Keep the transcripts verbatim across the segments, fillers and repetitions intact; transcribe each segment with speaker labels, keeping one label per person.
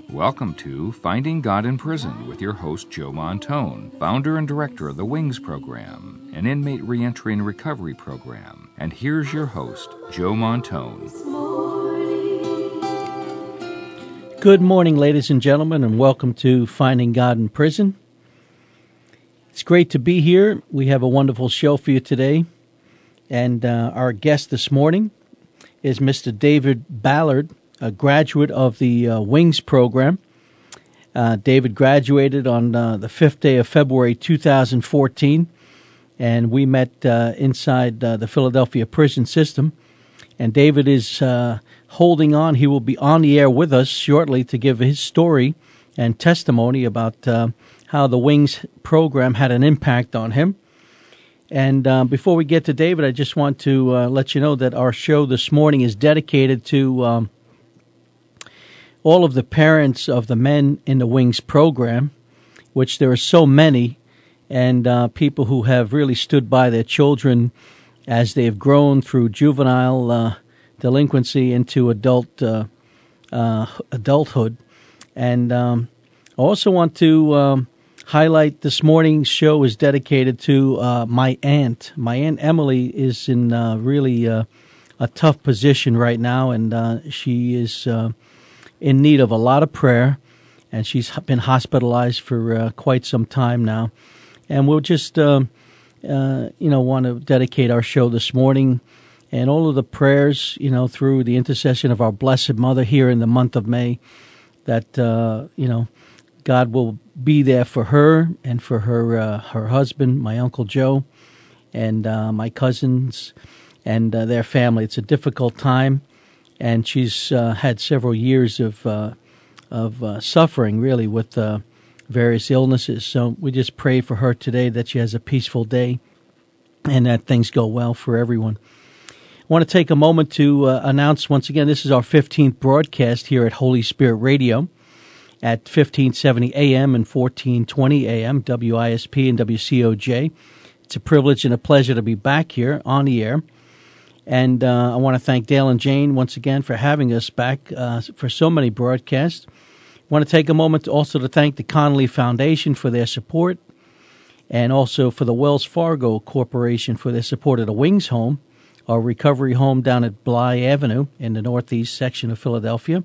Speaker 1: Welcome to Finding God in Prison with your host, Joe Montone, founder and director of the WINGS program, an inmate reentry and recovery program. And here's your host, Joe Montone.
Speaker 2: Good morning, ladies and gentlemen, and welcome to Finding God in Prison. It's great to be here. We have a wonderful show for you today. And uh, our guest this morning is Mister David Ballard, a graduate of the uh, WINGS program. Uh, David graduated on uh, the fifth day of February two thousand fourteen, and we met uh, inside uh, the Philadelphia prison system. And David is uh, holding on. He will be on the air with us shortly to give his story and testimony about uh, how the WINGS program had an impact on him. And uh, before we get to David, I just want to uh, let you know that our show this morning is dedicated to um, all of the parents of the men in the WINGS program, which there are so many, and uh, people who have really stood by their children as they have grown through juvenile uh, delinquency into adult uh, uh, adulthood. And um, I also want to um, highlight this morning's show is dedicated to uh, my aunt. My Aunt Emily is in uh, really uh, a tough position right now, and uh, she is Uh, in need of a lot of prayer, and she's been hospitalized for uh, quite some time now. And we'll just, uh, uh, you know, want to dedicate our show this morning and all of the prayers, you know, through the intercession of our Blessed Mother here in the month of May, that, uh, you know, God will be there for her and for her uh, her husband, my Uncle Joe, and uh, my cousins and uh, their family. It's a difficult time. And she's uh, had several years of uh, of uh, suffering, really, with uh, various illnesses. So we just pray for her today that she has a peaceful day and that things go well for everyone. I want to take a moment to uh, announce once again, this is our fifteenth broadcast here at Holy Spirit Radio at fifteen seventy A M and fourteen twenty A M, W I S P and W C O J. It's a privilege and a pleasure to be back here on the air. And uh, I want to thank Dale and Jane once again for having us back uh, for so many broadcasts. I want to take a moment to also to thank the Connolly Foundation for their support, and also for the Wells Fargo Corporation for their support of the WINGS home, our recovery home down at Bly Avenue in the northeast section of Philadelphia.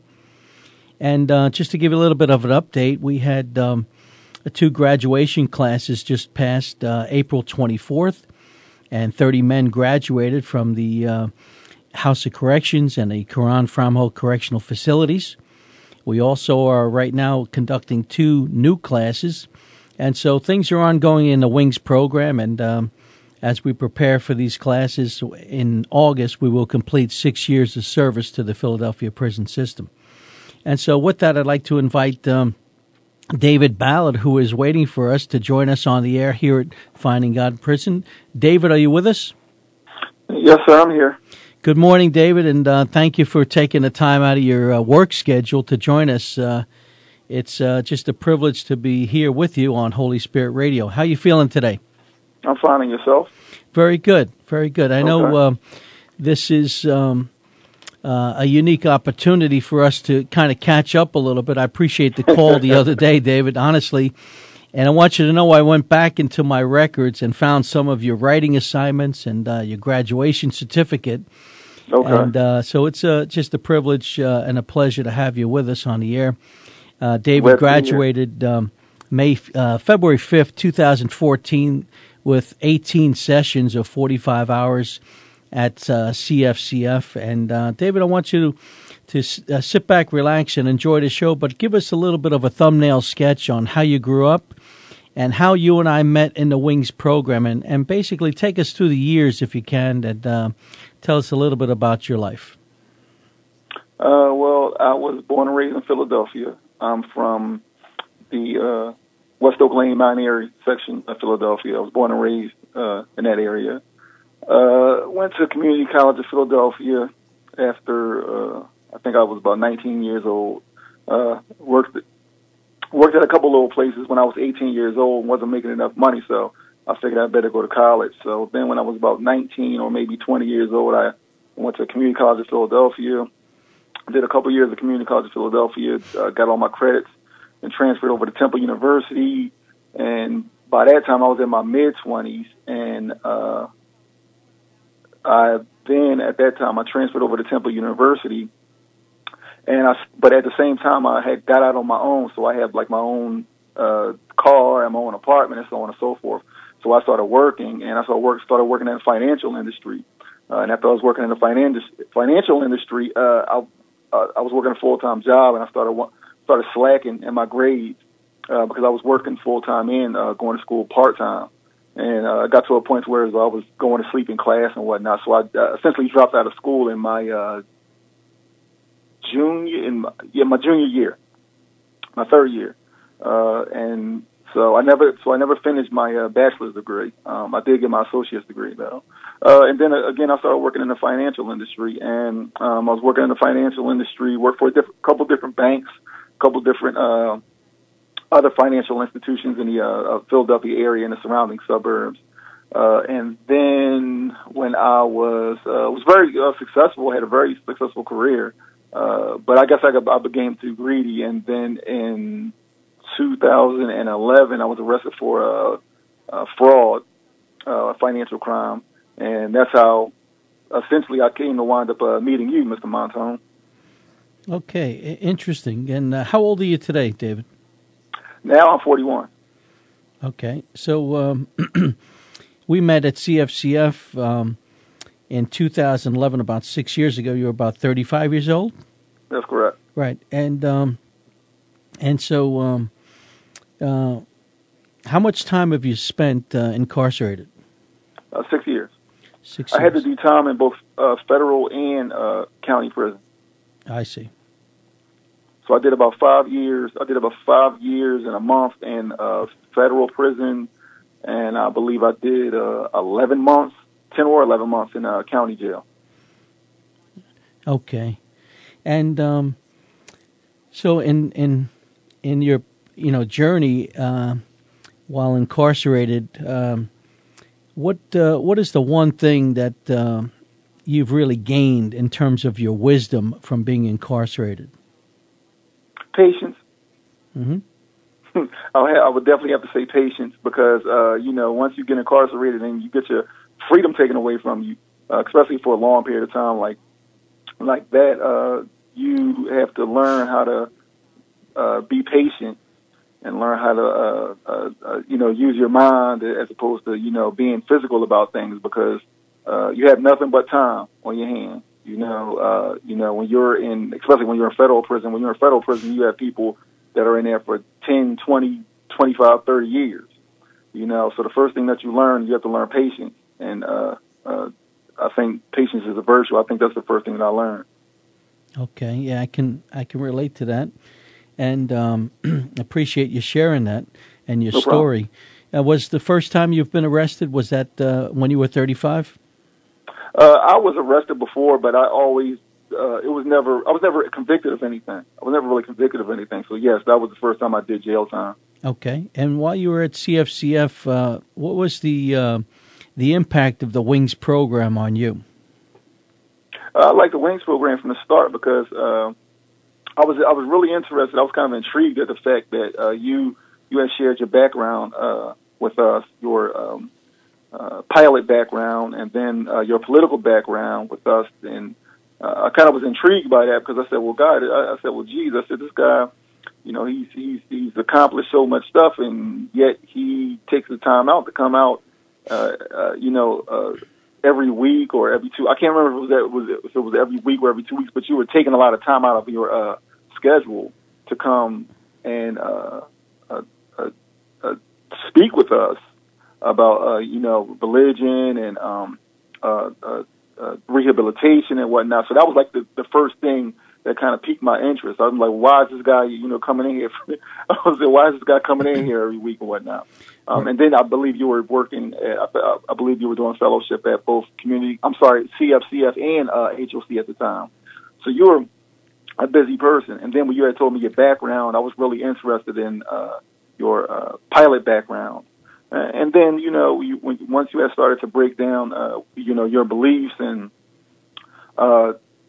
Speaker 2: And uh, just to give you a little bit of an update, we had um, two graduation classes just passed uh, April twenty-fourth. And thirty men graduated from the uh, House of Corrections and the Quran Framho Correctional Facilities. We also are right now conducting two new classes. And so things are ongoing in the WINGS program. And um, as we prepare for these classes in August, we will complete six years of service to the Philadelphia prison system. And so with that, I'd like to invite Um, David Ballard, who is waiting for us to join us on the air here at Finding God in Prison. David, are you with us?
Speaker 3: Yes, sir, I'm here.
Speaker 2: Good morning, David, and uh, thank you for taking the time out of your uh, work schedule to join us. Uh, it's uh, just a privilege to be here with you on Holy Spirit Radio. How are you feeling today?
Speaker 3: I'm fine, and yourself?
Speaker 2: Very good, very good. I
Speaker 3: okay.
Speaker 2: know uh, this is Um, Uh, a unique opportunity for us to kind of catch up a little bit. I appreciate the call the other day, David, honestly. And I want you to know I went back into my records and found some of your writing assignments and uh, your graduation certificate.
Speaker 3: Okay.
Speaker 2: And uh, so it's uh, just a privilege uh, and a pleasure to have you with us on the air. Uh, David
Speaker 3: Glad
Speaker 2: graduated um, May uh, February fifth, twenty fourteen with eighteen sessions of forty-five hours at uh, C F C F. And uh, David, I want you to, to uh, sit back, relax, and enjoy the show, but give us a little bit of a thumbnail sketch on how you grew up and how you and I met in the WINGS program, and, and basically take us through the years, if you can, and uh, tell us a little bit about your life.
Speaker 3: Uh, well, I was born and raised in Philadelphia. I'm from the uh, West Oak Lane Binary section of Philadelphia. I was born and raised uh, in that area. Uh, went to Community College of Philadelphia after, uh, I think I was about nineteen years old. Uh, worked worked at a couple little places when I was eighteen years old and wasn't making enough money, so I figured I'd better go to college. So then when I was about nineteen or maybe twenty years old, I went to Community College of Philadelphia. did a couple years at Community College of Philadelphia, uh, got all my credits, and transferred over to Temple University. And by that time, I was in my mid-twenties, and uh, I then, at that time, I transferred over to Temple University. And I, but at the same time, I had got out on my own, so I had like my own uh, car and my own apartment and so on and so forth. So I started working, and I started, work, started working in the financial industry. Uh, and after I was working in the finan- financial industry, uh, I, uh, I was working a full-time job, and I started started slacking in my grades uh, because I was working full-time and uh, going to school part-time. And uh, I got to a point where I was going to sleep in class and whatnot. So I uh, essentially dropped out of school in my uh, junior, in my, yeah, my junior year, my third year, uh, and so I never, so I never finished my uh, bachelor's degree. Um, I did get my associate's degree though, uh, and then uh, again I started working in the financial industry, and um, I was working in the financial industry, worked for a diff- couple different banks, a couple different uh, other financial institutions in the uh, Philadelphia area and the surrounding suburbs. Uh, and then when I was uh, was very uh, successful, had a very successful career. Uh, but I guess I, got, I became too greedy, and then in two thousand eleven, I was arrested for a, a fraud, uh, financial crime, and that's how essentially I came to wind up uh, meeting you, Mister Montone.
Speaker 2: Okay, interesting. And uh, how old are you today, David?
Speaker 3: Now I'm forty-one.
Speaker 2: Okay, so um, we met at C F C F um, in two thousand eleven, about six years ago. You were about thirty-five years old?
Speaker 3: That's correct.
Speaker 2: Right. And um, and so um, uh, how much time have you spent uh, incarcerated?
Speaker 3: Uh, six years.
Speaker 2: Six
Speaker 3: I
Speaker 2: years.
Speaker 3: had to do time in both uh, federal and uh, county prison.
Speaker 2: I see.
Speaker 3: So I did about five years. I did about five years and a month in uh, federal prison, and I believe I did uh, eleven months, ten or eleven months in uh, county jail.
Speaker 2: Okay, and um, so in in in your you know journey uh, while incarcerated, um, what uh, what is the one thing that uh, you've really gained in terms of your wisdom from being incarcerated?
Speaker 3: Patience.
Speaker 2: Mm-hmm.
Speaker 3: I would definitely have to say patience because, uh, you know, once you get incarcerated and you get your freedom taken away from you, uh, especially for a long period of time like like that, uh, you have to learn how to uh, be patient and learn how to, uh, uh, uh, you know, use your mind as opposed to, you know, being physical about things because uh, you have nothing but time on your hands. You know, uh, you know, when you're in, especially when you're in federal prison, when you're in federal prison, you have people that are in there for ten, twenty, twenty-five, thirty years. You know, so the first thing that you learn, you have to learn patience. And uh, uh, I think patience is a virtue. I think that's the first thing that I learned.
Speaker 2: Okay, yeah, I can I can relate to that, and um, appreciate you sharing that and your
Speaker 3: No
Speaker 2: story. Uh, was the first time you've been arrested? Was that uh, when you were thirty-five?
Speaker 3: Uh, I was arrested before, but I always, uh, it was never, I was never convicted of anything. I was never really convicted of anything. So, yes, that was the first time I did jail time.
Speaker 2: Okay. And while you were at C F C F, uh, what was the uh, the impact of the WINGS program on you?
Speaker 3: Uh, I liked the WINGS program from the start because uh, I was I was really interested. I was kind of intrigued at the fact that uh, you you had shared your background uh, with us, your um, Uh, pilot background, and then uh, your political background with us. And uh, I kind of was intrigued by that because I said, well, God, I, I said, well, geez, I said, this guy, you know, he's, he's, he's accomplished so much stuff, and yet he takes the time out to come out, uh, uh, you know, uh, every week or every two. I can't remember if it was, was it, if it was every week or every two weeks, but you were taking a lot of time out of your uh, schedule to come and uh, uh, uh, uh, speak with us about, uh, you know, religion and um, uh, uh, uh, rehabilitation and whatnot. So that was like the, the first thing that kind of piqued my interest. I was like, why is this guy, you know, coming in here? I was like, why is this guy coming in here every week and whatnot? Um, and then I believe you were working, at, I, I believe you were doing fellowship at both community, I'm sorry, C F C F and uh, H O C at the time. So you were a busy person. And then when you had told me your background, I was really interested in uh, your uh, pilot background. Uh, and then, you know, you, when, once you had started to break down, uh, you know, your beliefs and uh,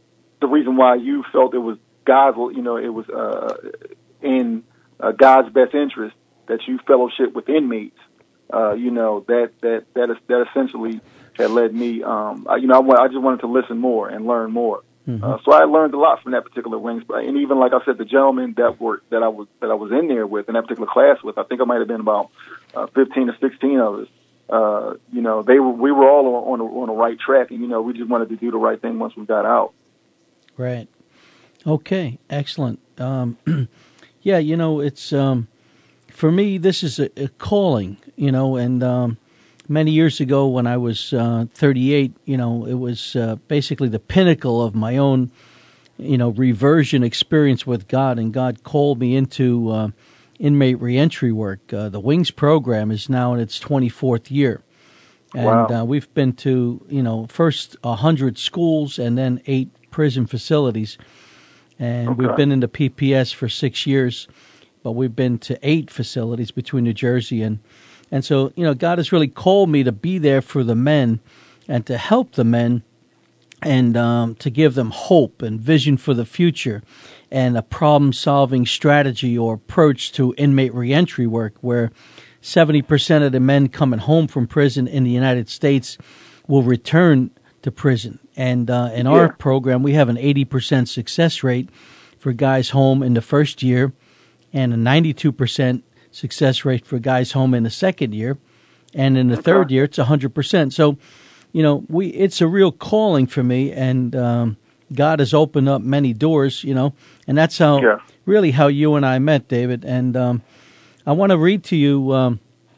Speaker 3: the reason why you felt it was God's, you know, it was uh, in uh, God's best interest that you fellowship with inmates. Uh, you know, that that that is that essentially had led me. Um, I, you know, I, I just wanted to listen more and learn more. Mm-hmm. Uh, so I learned a lot from that particular wings, and even like I said, the gentlemen that were that I was that I was in there with in that particular class with, I think I might have been about uh, fifteen or sixteen of us. Uh, you know, they were we were all on on the, on the right track, and you know, we just wanted to do the right thing once we got out.
Speaker 2: Right. Okay. Excellent. Um, yeah. You know, it's. Um, For me, this is a, a calling, you know, and um, many years ago when I was uh, thirty-eight, you know, it was uh, basically the pinnacle of my own, you know, reversion experience with God, and God called me into uh, inmate reentry work. Uh, the Wings program is now in its twenty-fourth year, and
Speaker 3: wow.
Speaker 2: uh, we've been to, you know, first one hundred schools and then eight prison facilities, and
Speaker 3: okay.
Speaker 2: we've been in the P P S for six years. But we've been to eight facilities between New Jersey and, and so, you know, God has really called me to be there for the men and to help the men and um, to give them hope and vision for the future and a problem-solving strategy or approach to inmate reentry work where seventy percent of the men coming home from prison in the United States will return to prison. And uh, in yeah. our program, we have an eighty percent success rate for guys home in the first year, and a ninety-two percent success rate for guys home in the second year, and in the okay. third year it's one hundred percent. So, you know, we it's a real calling for me, and um, God has opened up many doors, you know, and that's how
Speaker 3: yeah.
Speaker 2: really how you and I met, David. And um, I want to read to you um,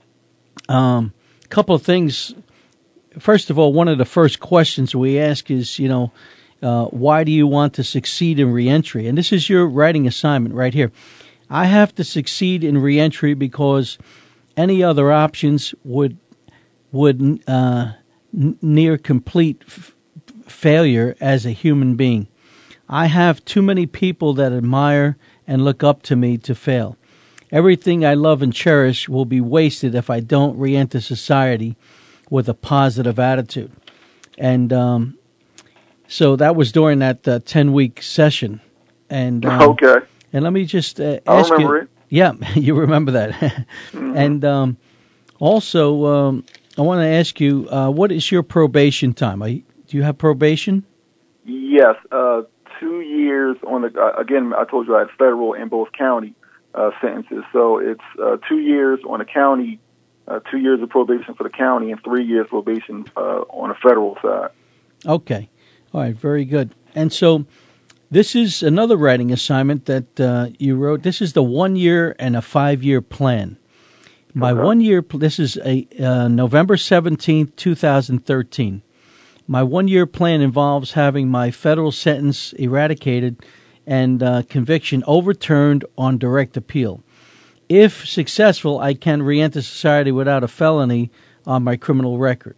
Speaker 2: um, a couple of things. First of all, one of the first questions we ask is, you know, uh, why do you want to succeed in reentry? And this is your writing assignment right here. I have to succeed in reentry because any other options would would uh, n- near complete f- failure as a human being. I have too many people that admire and look up to me to fail. Everything I love and cherish will be wasted if I don't reenter society with a positive attitude. And um, so that was during that uh, ten-week session. And um,
Speaker 3: okay.
Speaker 2: And let me just uh,
Speaker 3: I
Speaker 2: ask
Speaker 3: remember
Speaker 2: you.
Speaker 3: It.
Speaker 2: Yeah, you remember that. mm-hmm. And um, also, um, I want to ask you, uh, what is your probation time? Are you, do you have probation?
Speaker 3: Yes, uh, two years on the. Uh, again, I told you I had federal and both county uh, sentences, so it's uh, two years on the county, uh, two years of probation for the county, and three years probation uh, on the federal side. Okay,
Speaker 2: all right, very good. And so. This is another writing assignment that uh, you wrote. This is the one-year and a five-year plan. My
Speaker 3: okay.
Speaker 2: one-year, this is a uh, November seventeenth, twenty thirteen. My one-year plan involves having my federal sentence eradicated and uh, conviction overturned on direct appeal. If successful, I can reenter society without a felony on my criminal record.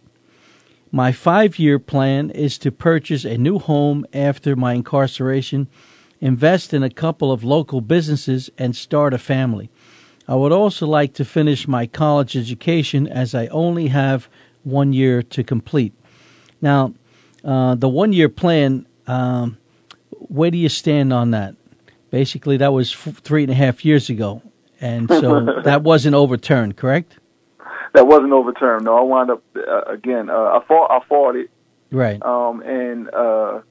Speaker 2: My five-year plan is to purchase a new home after my incarceration, invest in a couple of local businesses, and start a family. I would also like to finish my college education as I only have one year to complete. Now, uh, the one-year plan, um, where do you stand on that? Basically, that was f- three and a half years ago, and so that wasn't overturned, correct?
Speaker 3: That wasn't overturned. No, I wound up uh, again. Uh, I fought. I fought it.
Speaker 2: Right.
Speaker 3: Um, and uh,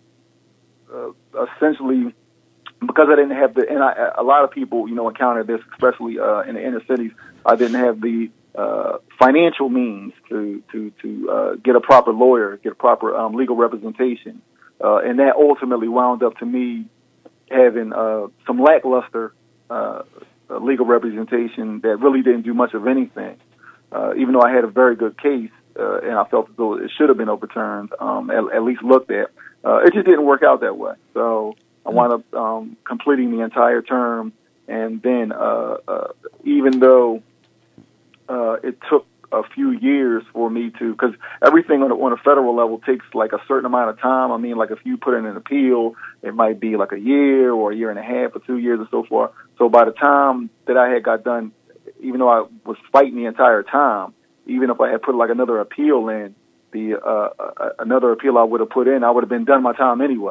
Speaker 3: uh, essentially, because I didn't have the, and I, a lot of people, you know, encounter this, especially uh, in the inner cities. I didn't have the uh, financial means to to to uh, get a proper lawyer, get a proper um, legal representation, uh, and that ultimately wound up to me having uh, some lackluster uh, legal representation that really didn't do much of anything. Uh, even though I had a very good case, uh, and I felt as though it should have been overturned, um, at, at least looked at, uh, it just didn't work out that way. So I wound up um, completing the entire term, and then uh, uh, even though uh, it took a few years for me to, because everything on a, on a federal level takes like a certain amount of time. I mean, like if you put in an appeal, it might be like a year or a year and a half or two years or so forth. So by the time that I had got done, even though I was fighting the entire time, even if I had put like another appeal in, the uh, uh, another appeal I would have put in, I would have been done my time anyway.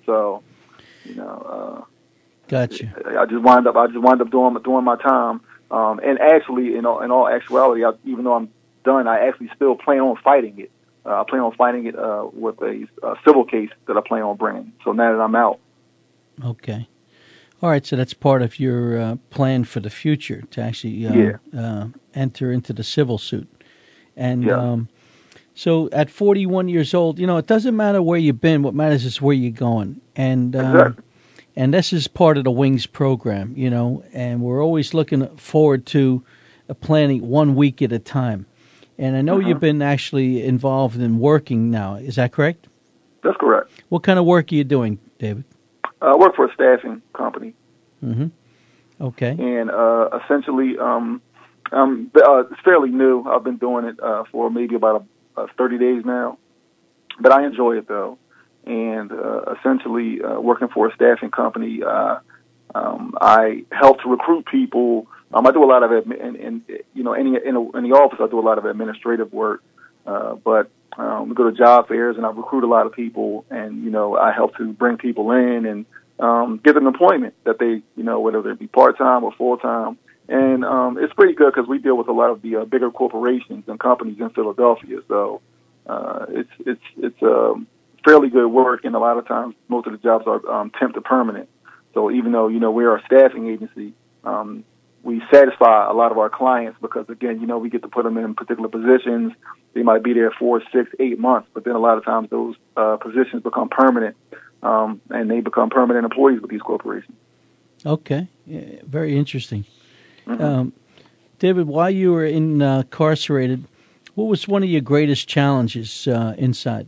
Speaker 3: So, you know, uh,
Speaker 2: gotcha.
Speaker 3: I just wind up I just wind up doing doing my time. Um, and actually, in all, in all actuality, I, even though I'm done, I actually still plan on fighting it. Uh, I plan on fighting it uh, with a, a civil case that I plan on bringing. So now that I'm out.
Speaker 2: Okay. All right, so that's part of your uh, plan for the future, to actually uh,
Speaker 3: Yeah.
Speaker 2: uh, enter into the civil suit. And
Speaker 3: Yeah.
Speaker 2: um, so at forty-one years old, you know, it doesn't matter where you've been. What matters is where you're going. And um,
Speaker 3: Exactly.
Speaker 2: and this is part of the Wings program, you know, and we're always looking forward to uh, planning one week at a time. And I know
Speaker 3: Mm-hmm.
Speaker 2: you've been actually involved in working now. Is that correct?
Speaker 3: That's correct.
Speaker 2: What kind of work are you doing, David?
Speaker 3: Uh, I work for a staffing company.
Speaker 2: Mm-hmm. Okay.
Speaker 3: And uh, essentially, um, um, uh, it's fairly new. I've been doing it uh, for maybe about a, a thirty days now, but I enjoy it though. And uh, essentially, uh, working for a staffing company, uh, um, I help to recruit people. Um, I do a lot of admi- in, in you know, in, in, a, in the office, I do a lot of administrative work. Uh, but um, we go to job fairs, and I recruit a lot of people, and you know, I help to bring people in and um, give them employment that they, you know, whether it be part time or full time. And um, it's pretty good because we deal with a lot of the uh, bigger corporations and companies in Philadelphia. So uh, it's it's it's um, fairly good work, and a lot of times most of the jobs are um, temp to permanent. So even though you know we're a staffing agency, um, we satisfy a lot of our clients because again, you know, we get to put them in particular positions. They might be there for six, eight months, but then a lot of times those uh, positions become permanent, um, and they become permanent employees with these corporations.
Speaker 2: Okay. Yeah, very interesting.
Speaker 3: Mm-hmm.
Speaker 2: Um, David, while you were in, uh, incarcerated, what was one of your greatest challenges uh, inside?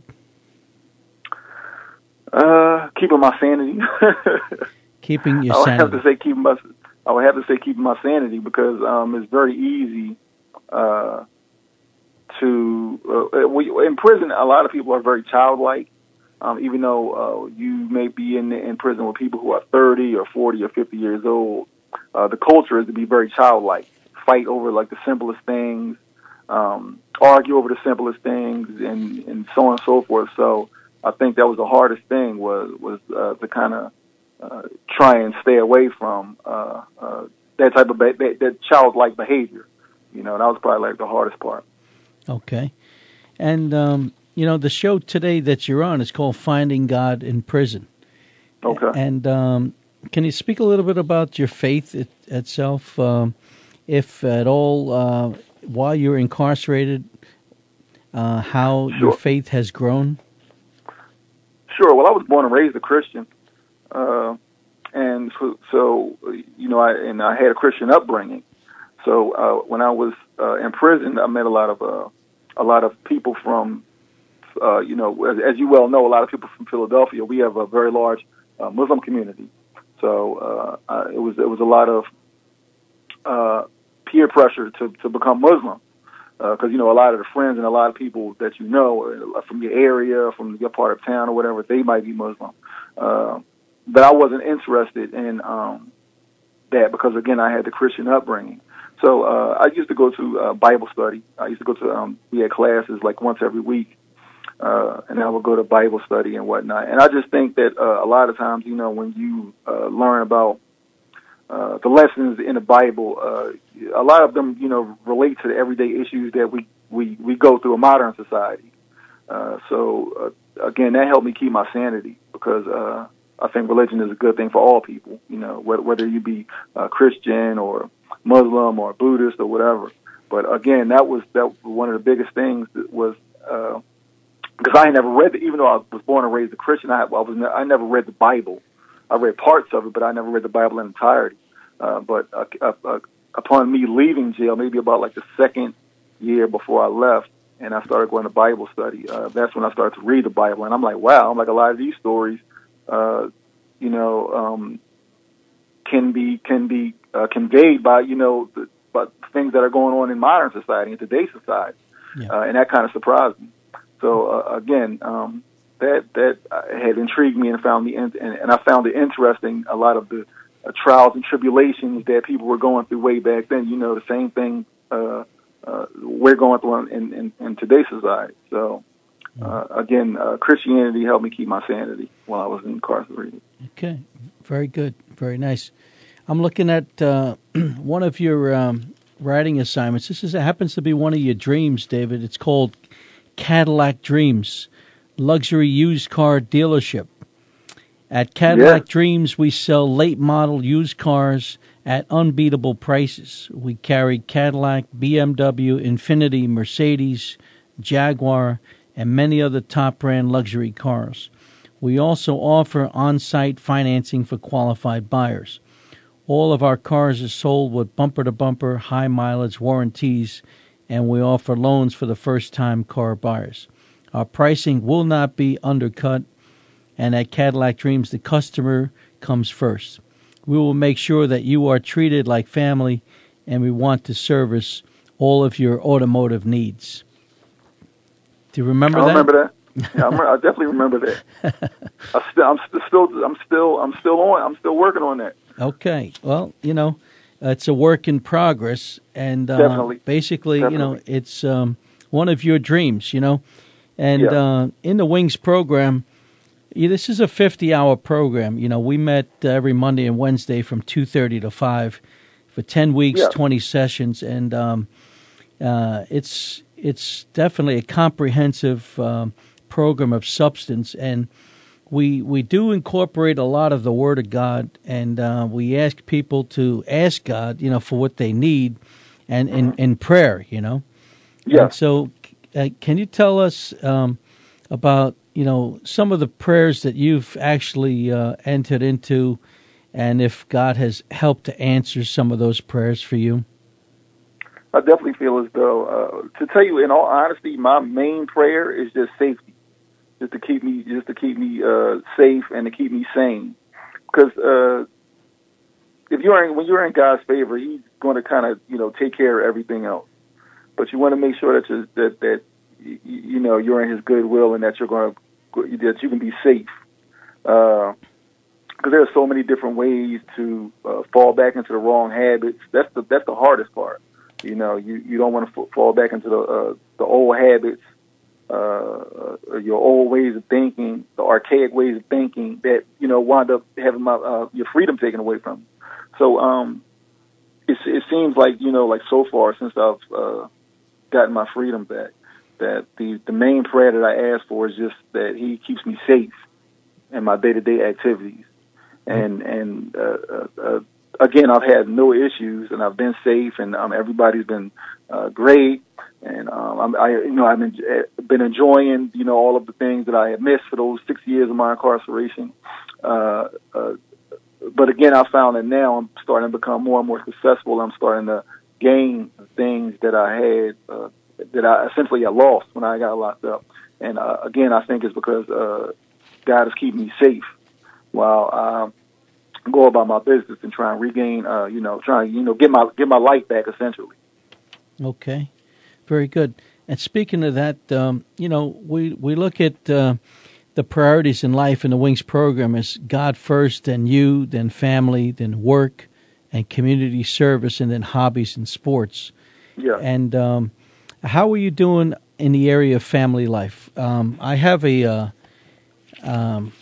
Speaker 3: Uh, keeping my sanity.
Speaker 2: Keeping your
Speaker 3: I would
Speaker 2: sanity.
Speaker 3: have to say keeping my. I would have to say keeping my sanity because um, it's very easy uh, to. Uh, we, in prison, a lot of people are very childlike. Um, even though uh, you may be in in prison with people who are thirty or forty or fifty years old, uh, the culture is to be very childlike. Fight over like the simplest things, um, argue over the simplest things, and, and so on and so forth. So I think that was the hardest thing was was uh, to kind of uh, try and stay away from uh, uh, that type of be- that, that childlike behavior. You know, that was probably like the hardest part.
Speaker 2: Okay, and um, you know the show today that you're on is called Finding God in Prison.
Speaker 3: Okay.
Speaker 2: And um, can you speak a little bit about your faith it, itself, um, if at all, uh, while you're incarcerated, uh, how
Speaker 3: Sure.
Speaker 2: your faith has grown?
Speaker 3: Sure. Well, I was born and raised a Christian, uh, and so, so you know, I and I had a Christian upbringing. So uh, when I was uh, in prison, I met a lot of uh, a lot of people from, uh, you know, as, as you well know, a lot of people from Philadelphia. We have a very large uh, Muslim community, so uh, uh, it was it was a lot of uh, peer pressure to to become Muslim. Because, uh, you know, a lot of the friends and a lot of people that you know uh, from your area, from your part of town or whatever, they might be Muslim. Uh, but I wasn't interested in um, that because, again, I had the Christian upbringing. So uh, I used to go to uh, Bible study. I used to go to, um, we had classes like once every week, uh, and I would go to Bible study and whatnot. And I just think that uh, a lot of times, you know, when you uh, learn about Uh, the lessons in the Bible, uh, a lot of them, you know, relate to the everyday issues that we, we, we go through in modern society. Uh, so, uh, again, that helped me keep my sanity because uh, I think religion is a good thing for all people, you know, whether, whether you be uh, Christian or Muslim or Buddhist or whatever. But, again, that was that was one of the biggest things that was because uh, I never read it, even though I was born and raised a Christian, I, I, was, I never read the Bible. I read parts of it, but I never read the Bible in entirety. Uh, but uh, uh, uh, upon me leaving jail, maybe about like the second year before I left, and I started going to Bible study, uh, that's when I started to read the Bible. And I'm like, wow, I'm like a lot of these stories, uh, you know, um, can be can be uh, conveyed by, you know, the, by things that are going on in modern society, in today's society. Yeah. Uh, and that kind of surprised me. So, uh, again, um, that that had intrigued me and found me, in, and, and I found it interesting, a lot of the Uh, trials and tribulations that people were going through way back then. You know, the same thing uh, uh, we're going through in, in, in today's society. So uh, again, uh, Christianity helped me keep my sanity while I was incarcerated.
Speaker 2: Okay, very good, very nice. I'm looking at uh, one of your um, writing assignments. This is it happens to be one of your dreams, David. It's called Cadillac Dreams, Luxury Used Car Dealership. At Cadillac
Speaker 3: Yeah.
Speaker 2: Dreams, we sell late model used cars at unbeatable prices. We carry Cadillac, B M W, Infiniti, Mercedes, Jaguar, and many other top brand luxury cars. We also offer on-site financing for qualified buyers. All of our cars are sold with bumper-to-bumper, high-mileage warranties, and we offer loans for the first-time car buyers. Our pricing will not be undercut, and at Cadillac Dreams, the customer comes first. We will make sure that you are treated like family, and we want to service all of your automotive needs. Do you remember
Speaker 3: I
Speaker 2: that?
Speaker 3: remember that. Yeah, I, remember, I definitely remember that. I still, I'm st- still, I'm still, I'm still on. I'm still working on that.
Speaker 2: Okay. Well, you know, uh, it's a work in progress, and uh,
Speaker 3: Definitely.
Speaker 2: basically,
Speaker 3: Definitely.
Speaker 2: you know, it's um, one of your dreams. You know, and
Speaker 3: Yeah.
Speaker 2: uh, in the Wings program, yeah, this is a fifty-hour program. You know, we met uh, every Monday and Wednesday from two thirty to five for ten weeks,
Speaker 3: Yeah.
Speaker 2: twenty sessions, and um, uh, it's it's definitely a comprehensive um, program of substance, and we we do incorporate a lot of the Word of God, and uh, we ask people to ask God, you know, for what they need, and in, in prayer, you know.
Speaker 3: Yeah.
Speaker 2: And so, uh, can you tell us um, about, you know, some of the prayers that you've actually uh, entered into, and if God has helped to answer some of those prayers for you?
Speaker 3: I definitely feel as though, uh, to tell you in all honesty, my main prayer is just safety, just to keep me, just to keep me uh, safe and to keep me sane. Because uh, if you're in, when you're in God's favor, He's going to kind of, you know, take care of everything else. But you want to make sure that you that that you, you know you're in His goodwill and that you're going to that you can be safe. Because uh, there are so many different ways to uh, fall back into the wrong habits. That's the that's the hardest part. You know, you, you don't want to f- fall back into the uh, the old habits, uh, uh, your old ways of thinking, the archaic ways of thinking that, you know, wind up having my, uh, your freedom taken away from you. So um, it, it seems like, you know, like so far since I've uh, gotten my freedom back, that the, the main prayer that I ask for is just that He keeps me safe in my day-to-day activities. And, and uh, uh, uh, again, I've had no issues, and I've been safe, and um, everybody's been uh, great, and um, I'm, I, you know, I've been, been enjoying, you know, all of the things that I had missed for those six years of my incarceration. Uh, uh, but again, I found that now I'm starting to become more and more successful. I'm starting to gain things that I had, uh, that I essentially had lost when I got locked up. And uh, again, I think it's because uh, God is keeping me safe while I go about my business and try and regain, uh, you know, try and, you know, get my get my life back, essentially.
Speaker 2: Okay, very good. And speaking of that, um, you know, we, we look at uh, the priorities in life in the Wings program as God first, then you, then family, then work, and community service, and then hobbies and sports.
Speaker 3: Yeah.
Speaker 2: And um, how are you doing in the area of family life? Um, I have a uh, um,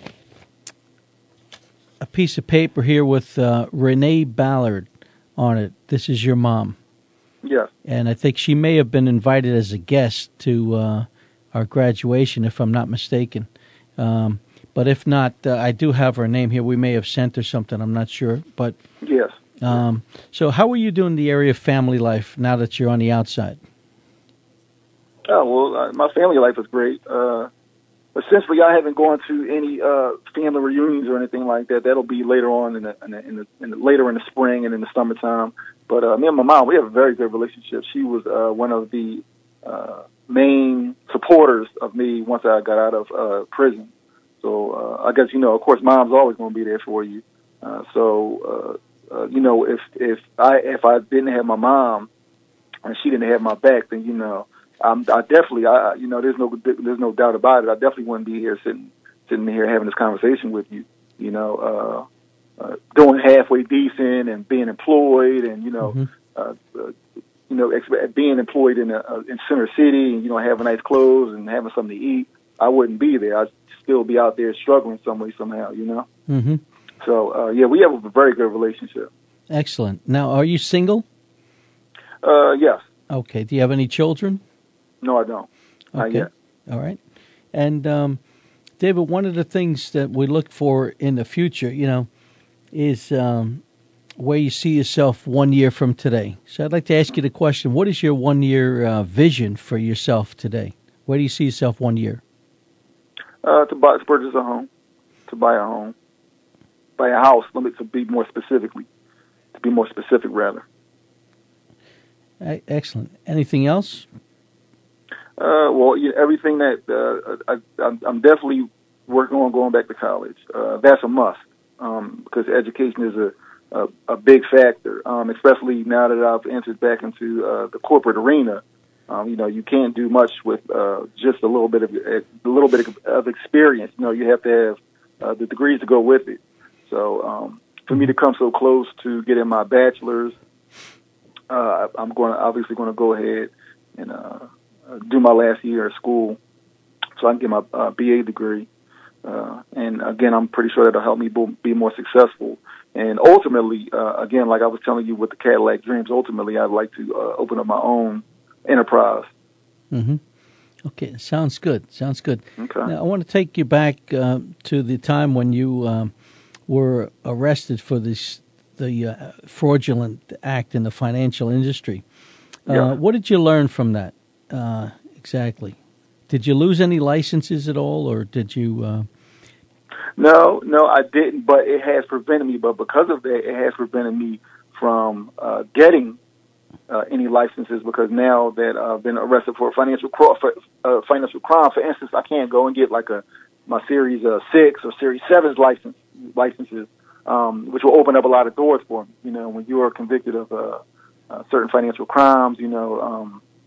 Speaker 2: a piece of paper here with uh, Renee Ballard on it. This is your mom.
Speaker 3: Yeah.
Speaker 2: And I think she may have been invited as a guest to uh, our graduation, if I'm not mistaken. Um, but if not, uh, I do have her name here. We may have sent her something. I'm not sure. But
Speaker 3: Yes.
Speaker 2: um, so how are you doing in the area of family life now that you're on the outside?
Speaker 3: Oh, well, uh, my family life is great. Uh, essentially, I haven't gone to any uh, family reunions or anything like that. That'll be later on in the, in the, in the, in the later in the spring and in the summertime. But uh, me and my mom, we have a very good relationship. She was uh, one of the uh, main supporters of me once I got out of uh, prison. So uh, I guess, you know, of course, mom's always going to be there for you. Uh, so, uh, uh, you know, if if I if I didn't have my mom and she didn't have my back, then, you know, um, I definitely, I you know, there's no there's no doubt about it. I definitely wouldn't be here sitting sitting here having this conversation with you. You know. Uh, Uh, doing halfway decent and being employed and, you know, mm-hmm. uh, uh, you know, ex- being employed in a, in Center City and, you know, having nice clothes and having something to eat, I wouldn't be there. I'd still be out there struggling some way, somehow, you know?
Speaker 2: Mm-hmm.
Speaker 3: So, uh, yeah, we have a very good relationship.
Speaker 2: Excellent. Now, are you single?
Speaker 3: Uh, yes.
Speaker 2: Okay. Do you have any children?
Speaker 3: No, I don't. Not
Speaker 2: Okay.
Speaker 3: yet.
Speaker 2: All right. And, um, David, one of the things that we look for in the future, you know, is um, where you see yourself one year from today. So I'd like to ask you the question, what is your one-year uh, vision for yourself today? Where do you see yourself one year?
Speaker 3: Uh, to buy, to purchase a home, to buy a home, buy a house. Let me to be more specifically, to be more specific rather.
Speaker 2: Excellent. Anything else?
Speaker 3: Uh, well, you know, everything that uh, I, I'm, I'm definitely working on going back to college. Uh, that's a must um, because education is a a, a big factor, um, especially now that I've entered back into uh, the corporate arena. Um, you know, you can't do much with uh, just a little bit of a little bit of, of experience. You know, you have to have uh, the degrees to go with it. So, um, for me to come so close to getting my bachelor's, uh, I'm going to obviously going to go ahead and uh, do my last year of school, so I can get my uh, B A degree. Uh, and again, I'm pretty sure that'll help me be more successful. And ultimately, uh, again, like I was telling you with the Cadillac Dreams, ultimately I'd like to uh, open up my own enterprise.
Speaker 2: Mm-hmm. Okay, sounds good. Sounds good.
Speaker 3: Okay.
Speaker 2: Now, I want to take you back uh, to the time when you um, were arrested for this the uh, fraudulent act in the financial industry. Uh,
Speaker 3: Yeah.
Speaker 2: What did you learn from that uh, exactly? Did you lose any licenses at all, or did you? Uh...
Speaker 3: No, no, I didn't. But it has prevented me. But because of that, it has prevented me from uh, getting Uh, any licenses, because now that I've been arrested for financial cro- for, uh, financial crime, for instance, I can't go and get like a my Series uh, Six or Series Seven license licenses, um, which will open up a lot of doors for me. You know, when you are convicted of uh, uh, certain financial crimes, you know, um,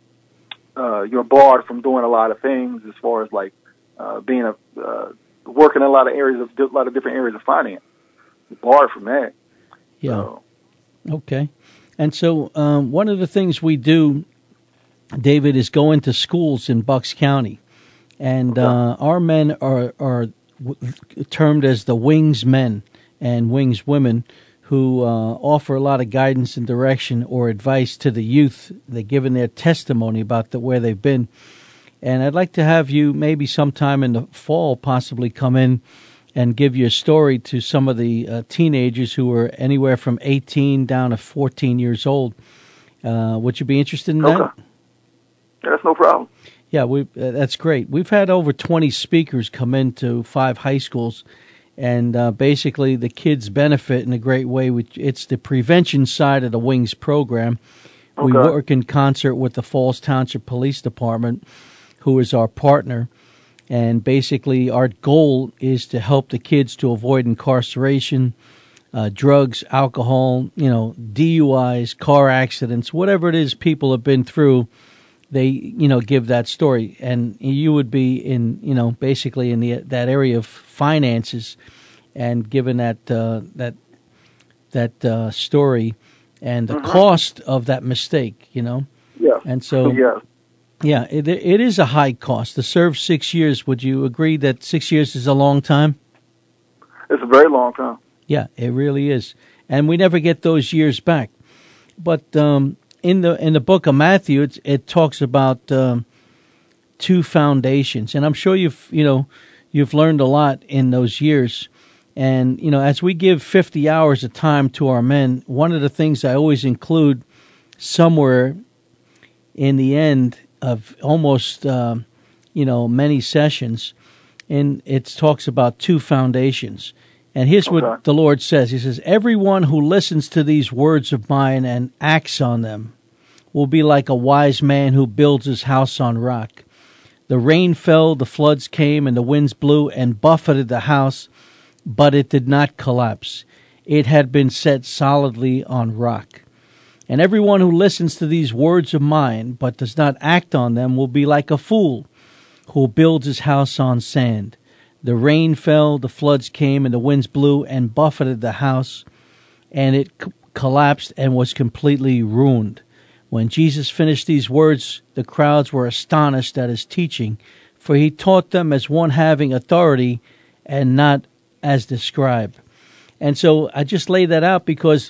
Speaker 3: uh, you're barred from doing a lot of things as far as like uh, being a uh, working in a lot of areas of a lot of different areas of finance. You're barred from that.
Speaker 2: Yeah.
Speaker 3: So.
Speaker 2: Okay. And so um, one of the things we do, David, is go into schools in Bucks County. And
Speaker 3: Okay.
Speaker 2: uh, our men are, are w- termed as the Wings men and Wings women, who uh, offer a lot of guidance and direction or advice to the youth. They're giving their testimony about the, where they've been. And I'd like to have you maybe sometime in the fall possibly come in and give your story to some of the uh, teenagers who are anywhere from eighteen down to fourteen years old. Uh, would you be interested in
Speaker 3: Okay.
Speaker 2: that?
Speaker 3: Yeah, that's no problem.
Speaker 2: Yeah, we uh, that's great. We've had over twenty speakers come into five high schools, and uh, basically the kids benefit in a great way. Which it's the prevention side of the Wings program. We
Speaker 3: Okay.
Speaker 2: work in concert with the Falls Township Police Department, who is our partner. And basically, our goal is to help the kids to avoid incarceration, uh, drugs, alcohol, you know, D U Is, car accidents, whatever it is people have been through. They, you know, give that story, and you would be in, you know, basically in the that area of finances, and given that uh, that that uh, story and the
Speaker 3: Mm-hmm.
Speaker 2: cost of that mistake, you know,
Speaker 3: Yeah.
Speaker 2: and so.
Speaker 3: Yeah.
Speaker 2: Yeah, it it is a high cost to serve six years. Would you agree that six years is a long time?
Speaker 3: It's a very long time.
Speaker 2: Yeah, it really is, and we never get those years back. But um, in the in the book of Matthew, it, it talks about um, two foundations, and I'm sure you've you know you've learned a lot in those years. And you know, as we give fifty hours of time to our men, one of the things I always include somewhere in the end of almost, uh, you know, many sessions, and it talks about two foundations. And here's
Speaker 3: Okay.
Speaker 2: what the Lord says. He says, everyone who listens to these words of mine and acts on them will be like a wise man who builds his house on rock. The rain fell, the floods came, and the winds blew and buffeted the house, but it did not collapse. It had been set solidly on rock. And everyone who listens to these words of mine but does not act on them will be like a fool who builds his house on sand. The rain fell, the floods came, and the winds blew and buffeted the house, and it c- collapsed and was completely ruined. When Jesus finished these words, the crowds were astonished at his teaching, for he taught them as one having authority and not as the scribe. And so I just lay that out because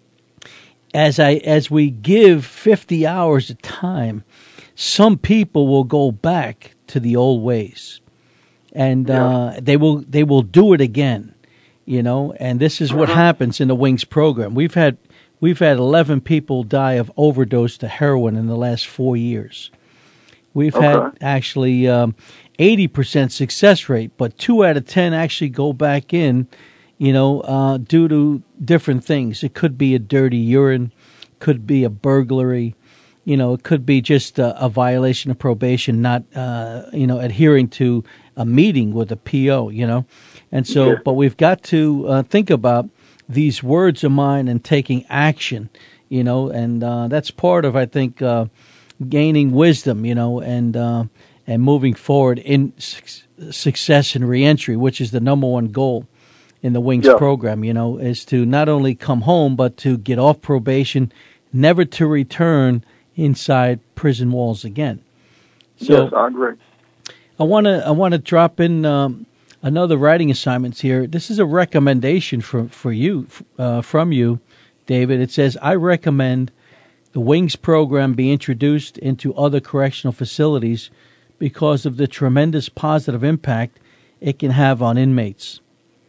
Speaker 2: as I as we give fifty hours of time, some people will go back to the old ways, and yeah. uh, they will they will do it again, you know. And this is what uh-huh. happens in the Wings program. We've had we've had eleven people die of overdose to heroin in the last four years. We've okay. had actually um, eighty percent success rate, but two out of ten actually go back in, you know, uh, due to different things. It could be a dirty urine, could be a burglary, you know, it could be just a, a violation of probation, not, uh, you know, adhering to a meeting with a P O, you know. And so, yeah. but we've got to uh, think about these words of mine and taking action, you know, and uh, that's part of, I think, uh, gaining wisdom, you know, and uh, and moving forward in su- success and reentry, which is the number one goal in the Wings yeah. program, you know, is to not only come home, but to get off probation, never to return inside prison walls again. So
Speaker 3: yes, I agree.
Speaker 2: I want to I want to drop in um, another writing assignments here. This is a recommendation for for you uh, from you, David. It says, I recommend the Wings program be introduced into other correctional facilities because of the tremendous positive impact it can have on inmates.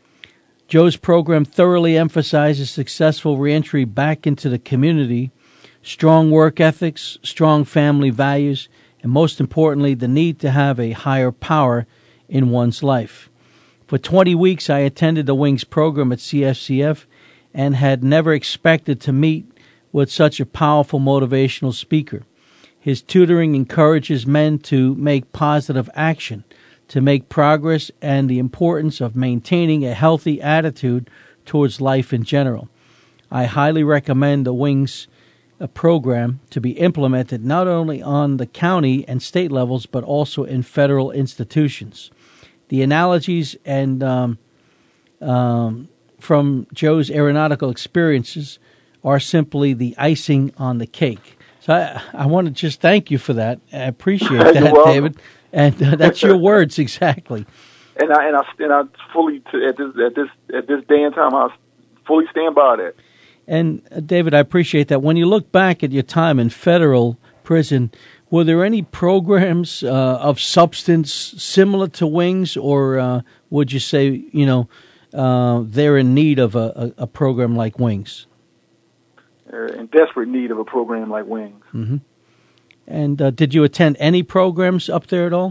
Speaker 2: Joe's program thoroughly emphasizes successful reentry back into the community, strong work ethics, strong family values, and most importantly, the need to have a higher power in one's life. For twenty weeks, I attended the Wings program at C F C F and had never expected to meet with such a powerful motivational speaker. His tutoring encourages men to make positive action, to make progress, and the importance of maintaining a healthy attitude towards life in general. I highly recommend the Wings uh, program to be implemented not only on the county and state levels, but also in federal institutions. The analogies and um, um, from Joe's aeronautical experiences are simply the icing on the cake. So I, I want to just thank you for that. I appreciate that, David. And uh, that's your words exactly.
Speaker 3: And I and I and I fully at this at this at this day and time I fully stand by that.
Speaker 2: And uh, David, I appreciate that. When you look back at your time in federal prison, were there any programs uh, of substance similar to Wings, or uh, would you say you know uh, they're in need of a, a, a program like Wings?
Speaker 3: They're in desperate need of a program like Wings.
Speaker 2: Mm-hmm. And uh, did you attend any programs up there at all?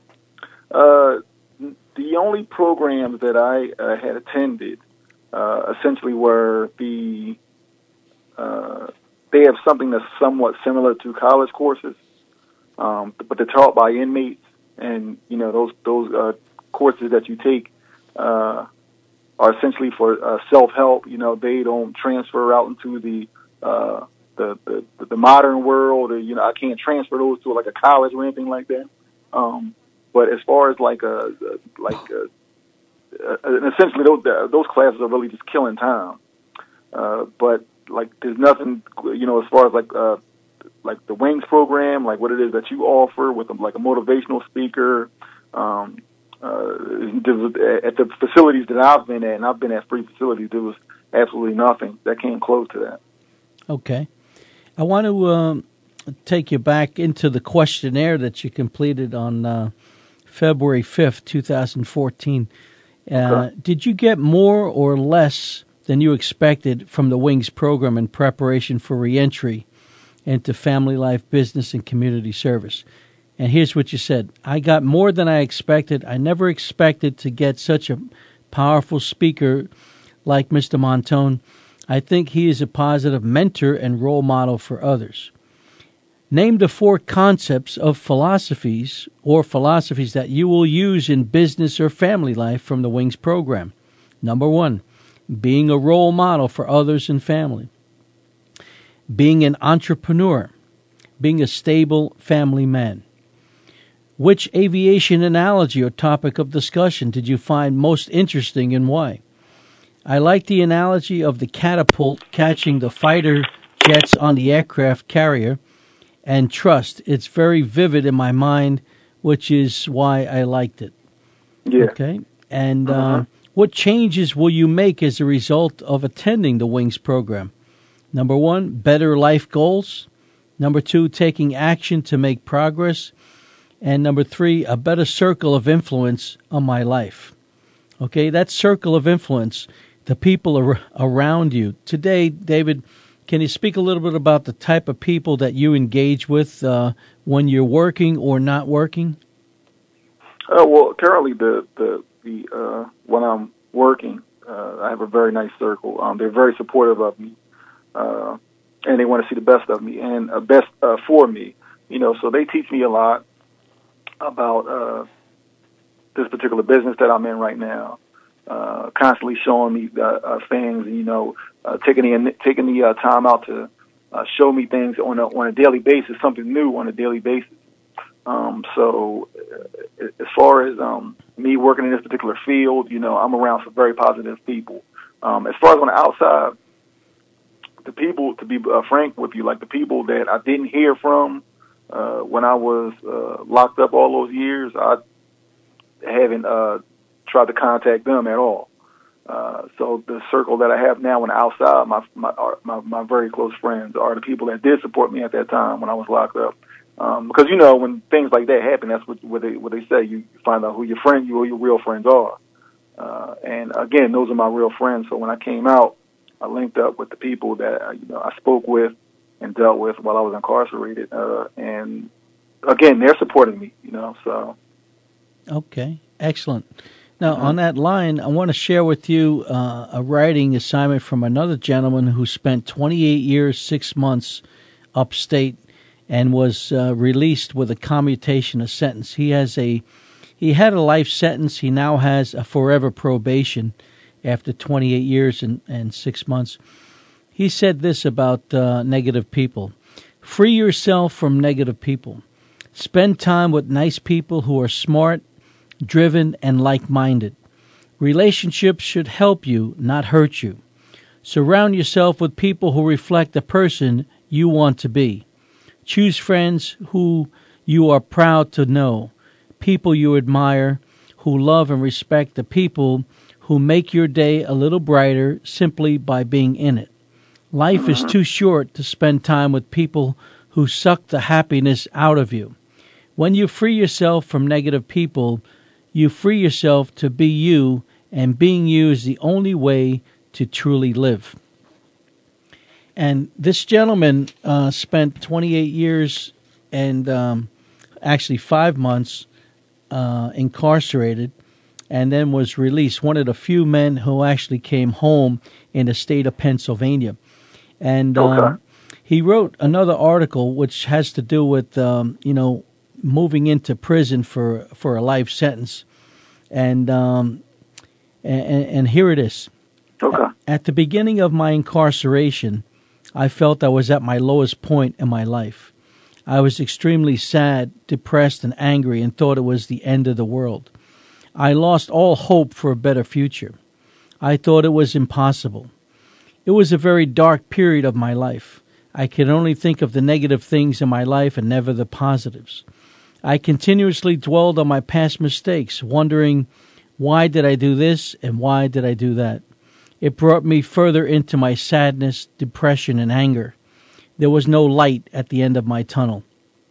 Speaker 3: Uh, the only programs that I uh, had attended uh, essentially were the, uh, they have something that's somewhat similar to college courses, um, but they're taught by inmates. And, you know, those, those uh, courses that you take uh, are essentially for uh, self-help. You know, they don't transfer out into the uh The, the the modern world, or, you know, I can't transfer those to like a college or anything like that. Um, but as far as like a, like a, a, essentially those those classes are really just killing time. Uh, but like there's nothing, you know, as far as like uh, like the Wings program, like what it is that you offer with a, like a motivational speaker. Um, uh, at the facilities that I've been at, and I've been at free facilities, there was absolutely nothing that came close to that.
Speaker 2: Okay. I want to um, take you back into the questionnaire that you completed on uh, February fifth, twenty fourteen. Uh, okay. Did you get more or less than you expected from the Wings program in preparation for reentry into family life, business, and community service? And here's what you said. I got more than I expected. I never expected to get such a powerful speaker like Mister Montone. I think he is a positive mentor and role model for others. Name the four concepts of philosophies or philosophies that you will use in business or family life from the Wings program. Number one, being a role model for others and family. Being an entrepreneur. Being a stable family man. Which aviation analogy or topic of discussion did you find most interesting and why? I like the analogy of the catapult catching the fighter jets on the aircraft carrier, and trust. It's very vivid in my mind, which is why I liked it.
Speaker 3: Yeah.
Speaker 2: Okay. And uh,
Speaker 3: uh-huh.
Speaker 2: what changes will you make as a result of attending the Wings program? Number one, better life goals. Number two, taking action to make progress. And number three, a better circle of influence on my life. Okay, that circle of influence, the people ar- around you. Today, David, can you speak a little bit about the type of people that you engage with uh, when you're working or not working?
Speaker 3: Uh, well, currently, the the the uh, when I'm working, uh, I have a very nice circle. Um, they're very supportive of me, uh, and they want to see the best of me and uh, best uh, for me. You know, so they teach me a lot about uh, this particular business that I'm in right now. Uh, constantly showing me uh, uh, things, you know, uh, taking the taking the uh, time out to uh, show me things on a on a daily basis, something new on a daily basis. Um, so, uh, as far as um, me working in this particular field, you know, I'm around some very positive people. Um, as far as on the outside, the people, to be uh, frank with you, like the people that I didn't hear from uh, when I was uh, locked up all those years, I haven't uh, tried to contact them at all. Uh, so the circle that I have now on the outside, my, my my my very close friends are the people that did support me at that time when I was locked up. Um, because you know when things like that happen, that's what, what they what they say. You find out who your friend, you or your real friends are. Uh, and again, those are my real friends. So when I came out, I linked up with the people that uh, you know I spoke with and dealt with while I was incarcerated. Uh, and again, they're supporting me. You know, so
Speaker 2: okay, excellent. Now, on that line, I want to share with you uh, a writing assignment from another gentleman who spent twenty-eight years, six months upstate and was uh, released with a commutation of sentence. He has a he had a life sentence. He now has a forever probation after twenty-eight years and, and six months. He said this about uh, negative people. Free yourself from negative people. Spend time with nice people who are smart, driven, and like-minded. Relationships should help you, not hurt you. Surround yourself with people who reflect the person you want to be. Choose friends who you are proud to know, people you admire, who love and respect the people who make your day a little brighter simply by being in it. Life is too short to spend time with people who suck the happiness out of you. When you free yourself from negative people, you free yourself to be you, and being you is the only way to truly live. And this gentleman uh, spent twenty-eight years and um, actually five months uh, incarcerated and then was released. One of the few men who actually came home in the state of Pennsylvania. And
Speaker 3: okay.
Speaker 2: um, he wrote another article which has to do with, um, you know, moving into prison for, for a life sentence. And, um, and and here it is.
Speaker 3: Okay.
Speaker 2: At the beginning of my incarceration, I felt I was at my lowest point in my life. I was extremely sad, depressed, and angry and thought it was the end of the world. I lost all hope for a better future. I thought it was impossible. It was a very dark period of my life. I could only think of the negative things in my life and never the positives. I continuously dwelled on my past mistakes, wondering, why did I do this and why did I do that? It brought me further into my sadness, depression, and anger. There was no light at the end of my tunnel.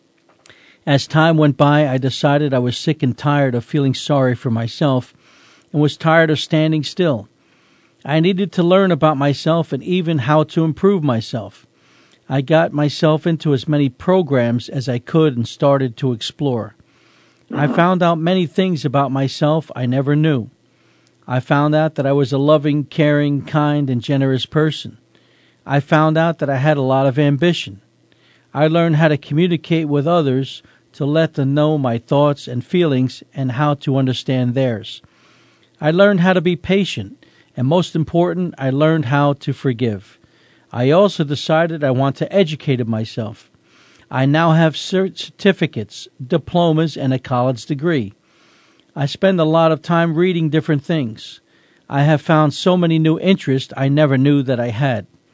Speaker 2: As time went by, I decided I was sick and tired of feeling sorry for myself and was tired of standing still. I needed to learn about myself and even how to improve myself. I got myself into as many programs as I could and started to explore. I found out many things about myself I never knew. I found out that I was a loving, caring, kind, and generous person. I found out that I had a lot of ambition. I learned how to communicate with others to let them know my thoughts and feelings and how to understand theirs. I learned how to be patient, and most important, I learned how to forgive. I also decided I want to educate myself. I now have certificates, diplomas, and a college degree. I spend a lot of time reading different things. I have found so many new interests I never knew that I had.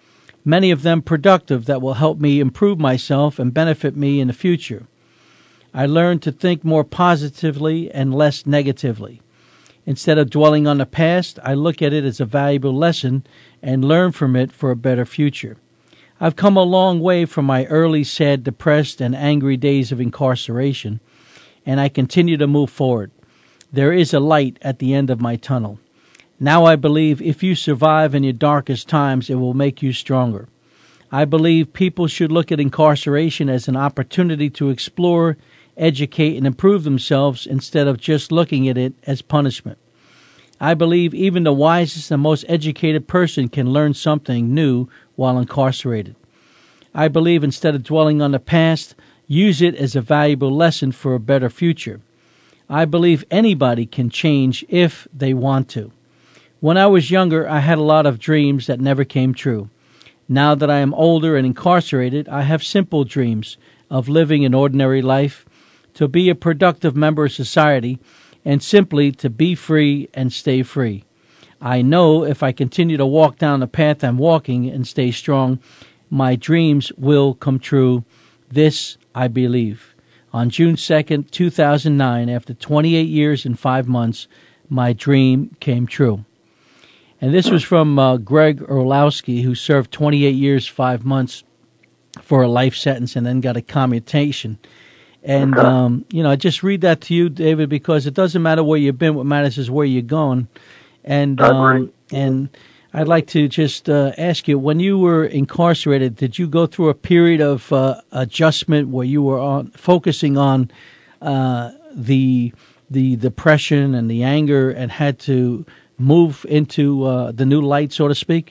Speaker 2: many of them productive, that will help me improve myself and benefit me in the future. I learned to think more positively and less negatively. Instead of dwelling on the past, I look at it as a valuable lesson and learn from it for a better future. I've come a long way from my early, sad, depressed, and angry days of incarceration, and I continue to move forward. There is a light at the end of my tunnel. Now I believe if you survive in your darkest times, it will make you stronger. I believe people should look at incarceration as an opportunity to explore, educate, and improve themselves instead of just looking at it as punishment. I believe even the wisest and most educated person can learn something new while incarcerated. I believe instead of dwelling on the past, use it as a valuable lesson for a better future. I believe anybody can change if they want to. When I was younger, I had a lot of dreams that never came true. Now that I am older and incarcerated, I have simple dreams of living an ordinary life, to be a productive member of society, and simply to be free and stay free. I know if I continue to walk down the path I'm walking and stay strong, my dreams will come true. This I believe. On June second, two thousand nine, after twenty-eight years and five months, my dream came true. And this was from uh, Greg Orlowski, who served twenty-eight years, five months for a life sentence and then got a commutation. And,
Speaker 3: okay.
Speaker 2: um, you know, I just read that to you, David, because it doesn't matter where you've been. What matters is where you're going. And, um, and I'd like to just uh, ask you, when you were incarcerated, did you go through a period of uh, adjustment where you were on, focusing on uh, the the depression and the anger and had to move into uh, the new light, so to speak?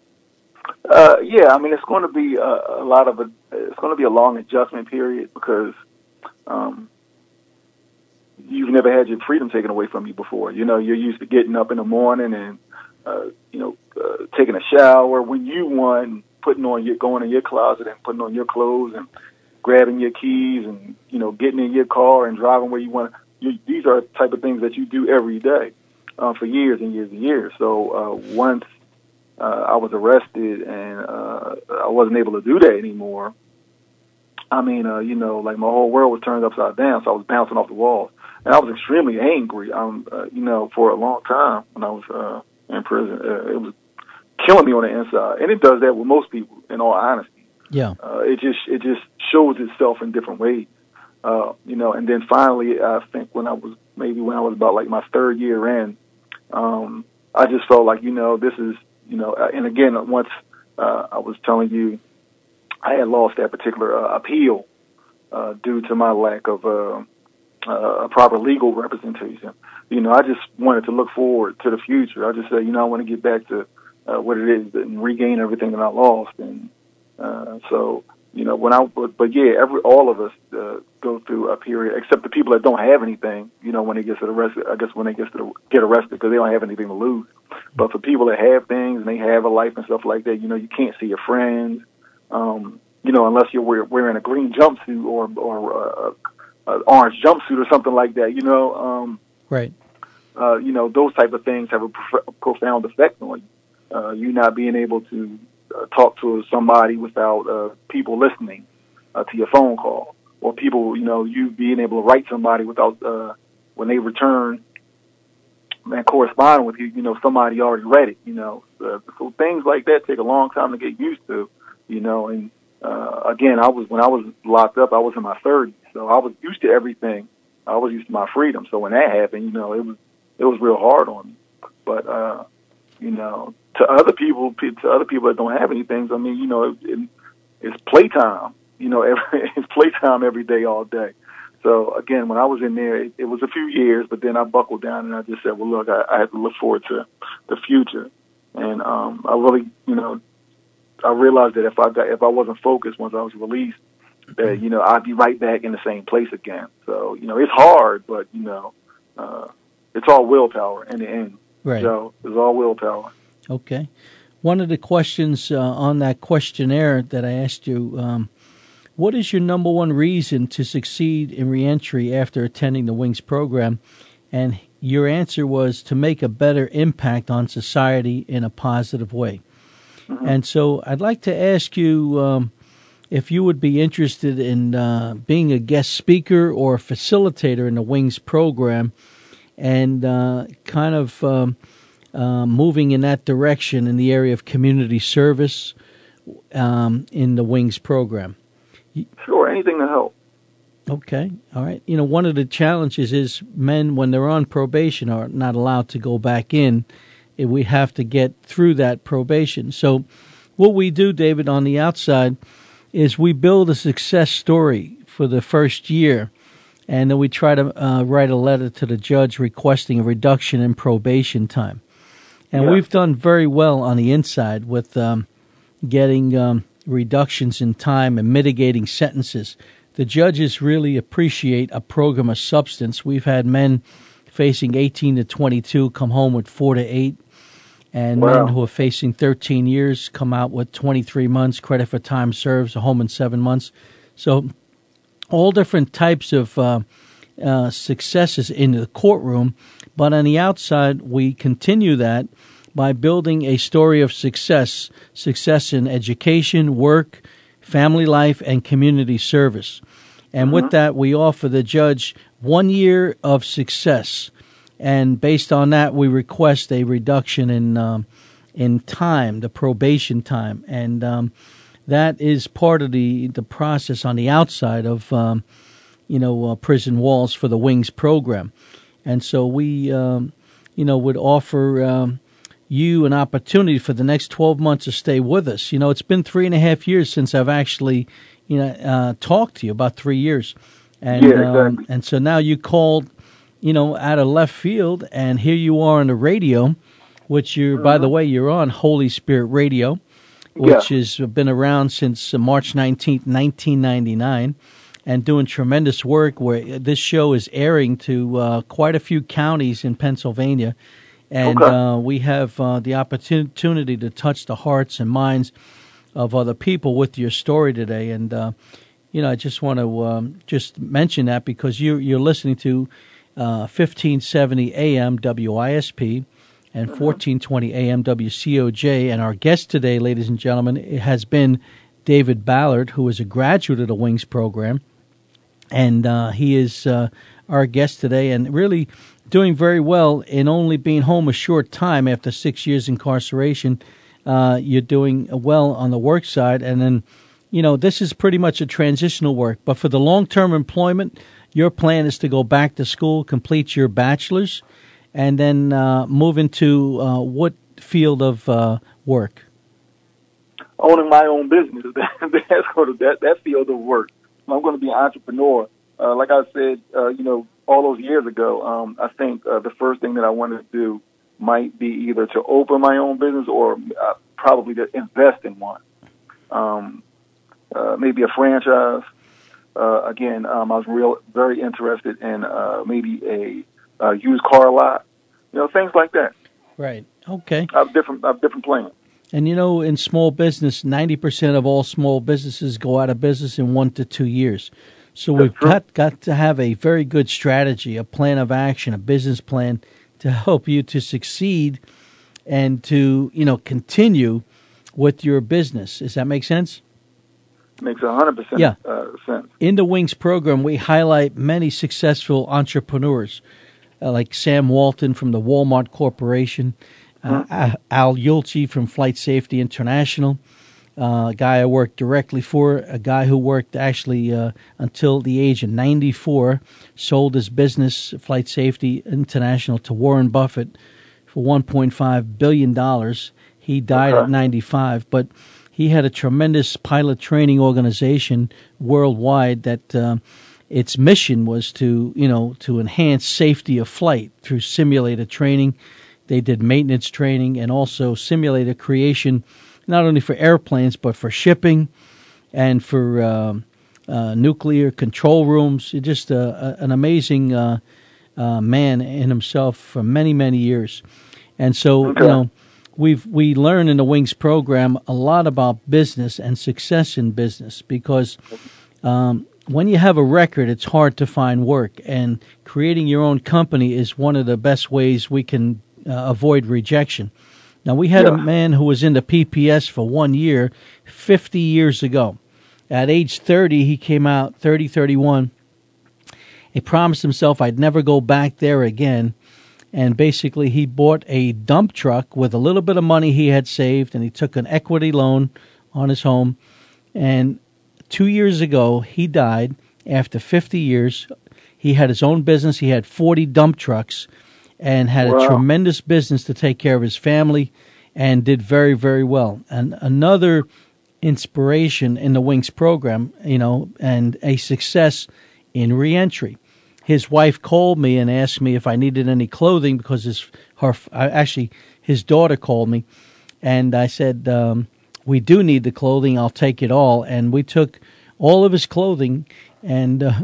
Speaker 3: Uh, yeah, I mean, it's going to be a, a lot of a, it's going to be a long adjustment period because um, you've never had your freedom taken away from you before. You know, you're used to getting up in the morning and uh, you know uh, taking a shower when you want, putting on your going in your closet and putting on your clothes and grabbing your keys and you know getting in your car and driving where you want. You, these are the type of things that you do every day uh, for years and years and years. So uh, once uh, I was arrested and uh, I wasn't able to do that anymore. I mean, uh, you know, like my whole world was turned upside down, so I was bouncing off the walls. And I was extremely angry, um, uh, you know, for a long time when I was uh, in prison. Uh, it was killing me on the inside. And it does that with most people, in all honesty.
Speaker 2: Yeah.
Speaker 3: Uh, it just it just shows itself in different ways. Uh, you know, and then finally, I think when I was, maybe when I was about like my third year in, um, I just felt like, you know, this is, you know, and again, once uh, I was telling you, I had lost that particular uh, appeal uh, due to my lack of uh, uh, proper legal representation. You know, I just wanted to look forward to the future. I just said, you know, I want to get back to uh, what it is and regain everything that I lost. And uh, so, you know, when I, but, but yeah, every, all of us uh, go through a period, except the people that don't have anything, you know, when they get to arrested, I guess when they get to get arrested because they don't have anything to lose. But for people that have things and they have a life and stuff like that, you know, you can't see your friends. Um, you know, unless you're wearing a green jumpsuit or or uh, an orange jumpsuit or something like that, you know. Um,
Speaker 2: right.
Speaker 3: Uh, you know, those type of things have a prof- profound effect on you. Uh, you not being able to uh, talk to somebody without uh, people listening uh, to your phone call, or people, you know, you being able to write somebody without uh, when they return and correspond with you, you know, somebody already read it. You know, uh, so things like that take a long time to get used to. You know, and uh, again, I was when I was locked up, I was in my thirties, so I was used to everything. I was used to my freedom. So when that happened, you know, it was it was real hard on me. But uh, you know, to other people, to other people that don't have anything, I mean, you know, it, it, it's playtime. You know, every, it's playtime every day, all day. So again, when I was in there, it, it was a few years, but then I buckled down and I just said, well, look, I, I have to look forward to the future, and um, I really, you know. I realized that if I got, if I wasn't focused once I was released, that, you know, I'd be right back in the same place again. So, you know, it's hard, but, you know, uh, it's all willpower in the end.
Speaker 2: Right.
Speaker 3: So it's all willpower.
Speaker 2: Okay. One of the questions uh, on that questionnaire that I asked you, um, what is your number one reason to succeed in reentry after attending the WINGS program? And your answer was to make a better impact on society in a positive way.
Speaker 3: Mm-hmm.
Speaker 2: And so I'd like to ask you um, if you would be interested in uh, being a guest speaker or a facilitator in the Wings program, and uh, kind of um, uh, moving in that direction in the area of community service um, in the Wings program.
Speaker 3: Sure, anything to help.
Speaker 2: Okay, all right. You know, one of the challenges is men, when they're on probation, are not allowed to go back in. We have to get through that probation. So what we do, David, on the outside is we build a success story for the first year, and then we try to uh, write a letter to the judge requesting a reduction in probation time. And
Speaker 3: yeah.
Speaker 2: we've done very well on the inside with um, getting um, reductions in time and mitigating sentences. The judges really appreciate a program of substance. We've had men facing eighteen to twenty-two come home with four to eight, and
Speaker 3: wow.
Speaker 2: men who are facing thirteen years come out with twenty-three months, credit for time served, home in seven months. So all different types of uh, uh, successes in the courtroom, but on the outside, we continue that by building a story of success, success in education, work, family life, and community service. And
Speaker 3: mm-hmm.
Speaker 2: with that, we offer the judge one year of success. And based on that, we request a reduction in um, in time, the probation time. And um, that is part of the, the process on the outside of, um, you know, uh, prison walls for the Wings program. And so we, um, you know, would offer um, you an opportunity for the next twelve months to stay with us. You know, it's been three and a half years since I've actually, you know, uh, talked to you, about three years. And,
Speaker 3: yeah, exactly.
Speaker 2: um, and so now you called, you know, out of left field, and here you are on the radio, which you're, mm-hmm. by the way, you're on Holy Spirit Radio, which yeah. has been around since March nineteenth, nineteen ninety-nine, and doing tremendous work where this show is airing to uh, quite a few counties in Pennsylvania. And
Speaker 3: okay.
Speaker 2: uh, we have uh, the opportunity to touch the hearts and minds of other people with your story today. And, uh, you know, I just want to um, just mention that because you, you're listening to uh, fifteen seventy A M W I S P and mm-hmm. fourteen twenty A M W C O J. And our guest today, ladies and gentlemen, it has been David Ballard, who is a graduate of the Wings program. And uh, he is uh, our guest today, and really doing very well in only being home a short time after six years incarceration. Uh, you're doing well on the work side, and then, you know, this is pretty much a transitional work. But for the long-term employment, your plan is to go back to school, complete your bachelor's, and then uh, move into uh, what field of uh, work?
Speaker 3: Owning my own business. That's sort of that, that field of work. I'm going to be an entrepreneur. Uh, like I said, uh, you know, all those years ago, um, I think uh, the first thing that I wanted to do might be either to open my own business or uh, probably to invest in one. Um, uh, maybe a franchise. Uh, again, um, I was real very interested in uh, maybe a uh, used car lot. You know, things like that.
Speaker 2: Right. Okay.
Speaker 3: I have different, I have different plans.
Speaker 2: And, you know, in small business, ninety percent of all small businesses go out of business in one to two years. So
Speaker 3: That's
Speaker 2: we've
Speaker 3: true.
Speaker 2: got, got to have a very good strategy, a plan of action, a business plan to help you to succeed and to, you know, continue with your business. Does that make sense?
Speaker 3: Makes one hundred percent
Speaker 2: yeah.
Speaker 3: uh, sense.
Speaker 2: In the Wings program, we highlight many successful entrepreneurs, uh, like Sam Walton from the Walmart Corporation, Uh, mm-hmm. Al Yulchi from Flight Safety International, uh, a guy I worked directly for, a guy who worked actually uh, until the age of ninety-four, sold his business, Flight Safety International, to Warren Buffett for one point five billion dollars. He died
Speaker 3: okay.
Speaker 2: at ninety-five, but he had a tremendous pilot training organization worldwide that uh, its mission was to, you know, to enhance safety of flight through simulator training. They did maintenance training and also simulator creation, not only for airplanes, but for shipping and for uh, uh, nuclear control rooms. Just uh, an amazing uh, uh, man in himself for many, many years. And so,
Speaker 3: okay.
Speaker 2: you know, we've we learn in the Wings program a lot about business and success in business because um, when you have a record, it's hard to find work. And creating your own company is one of the best ways we can Uh, avoid rejection. Now, we had
Speaker 3: Yeah.
Speaker 2: a man who was into P P S for one year fifty years ago. At age thirty, he came out, thirty, thirty-one. He promised himself, I'd never go back there again. And basically, he bought a dump truck with a little bit of money he had saved, and he took an equity loan on his home. And two years ago, he died after fifty years. He had his own business. He had forty dump trucks and had
Speaker 3: Wow.
Speaker 2: a tremendous business to take care of his family and did very, very well. And another inspiration in the Wings program, you know, and a success in reentry. His wife called me and asked me if I needed any clothing because his her actually his daughter called me, and I said um, we do need the clothing. I'll take it all, and we took all of his clothing and uh,